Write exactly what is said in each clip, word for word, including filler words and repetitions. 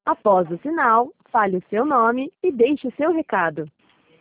Após o sinal, fale o seu nome e deixe o seu recado.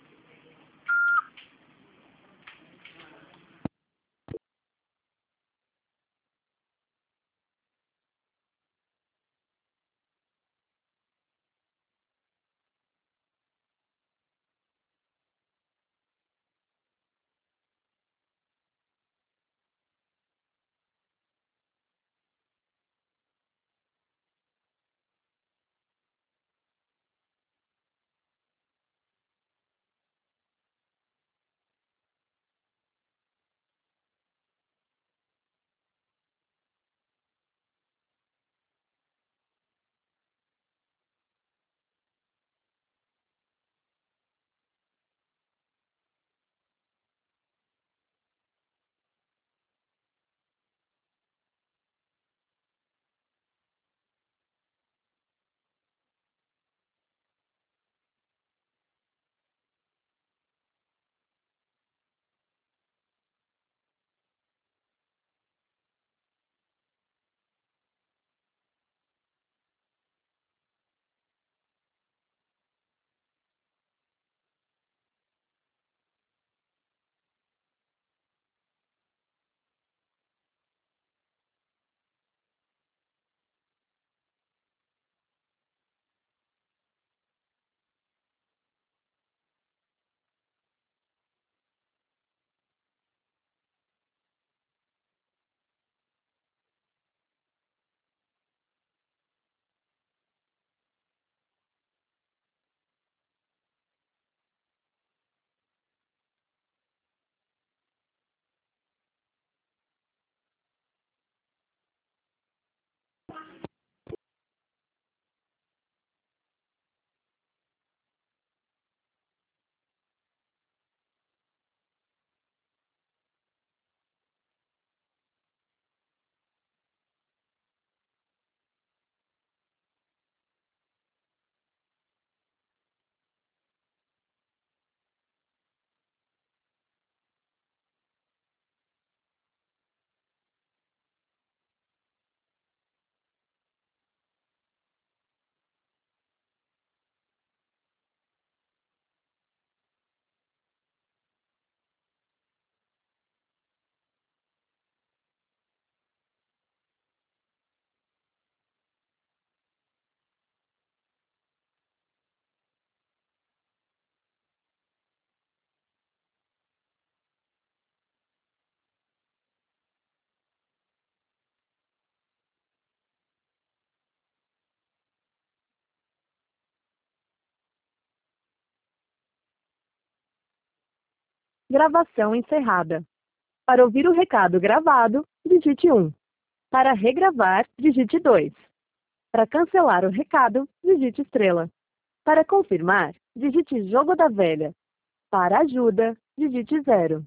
Gravação encerrada. Para ouvir o recado gravado, digite um. Para regravar, digite dois. Para cancelar o recado, digite estrela. Para confirmar, digite jogo da velha. Para ajuda, digite zero.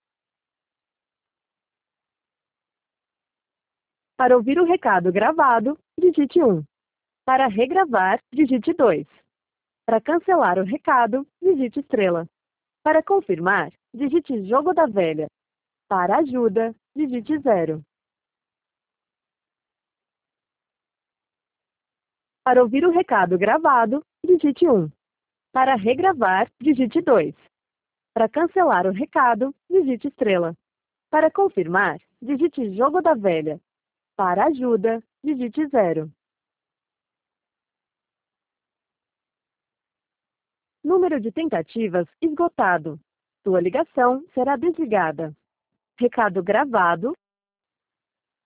Para ouvir o recado gravado, digite um. Para regravar, digite dois. Para cancelar o recado, digite estrela. Para confirmar, digite jogo da velha. Para ajuda, digite zero. Para ouvir o recado gravado, digite um. Para regravar, digite dois. Para cancelar o recado, digite estrela. Para confirmar, digite jogo da velha. Para ajuda, digite zero. Número de tentativas esgotado. Sua ligação será desligada. Recado gravado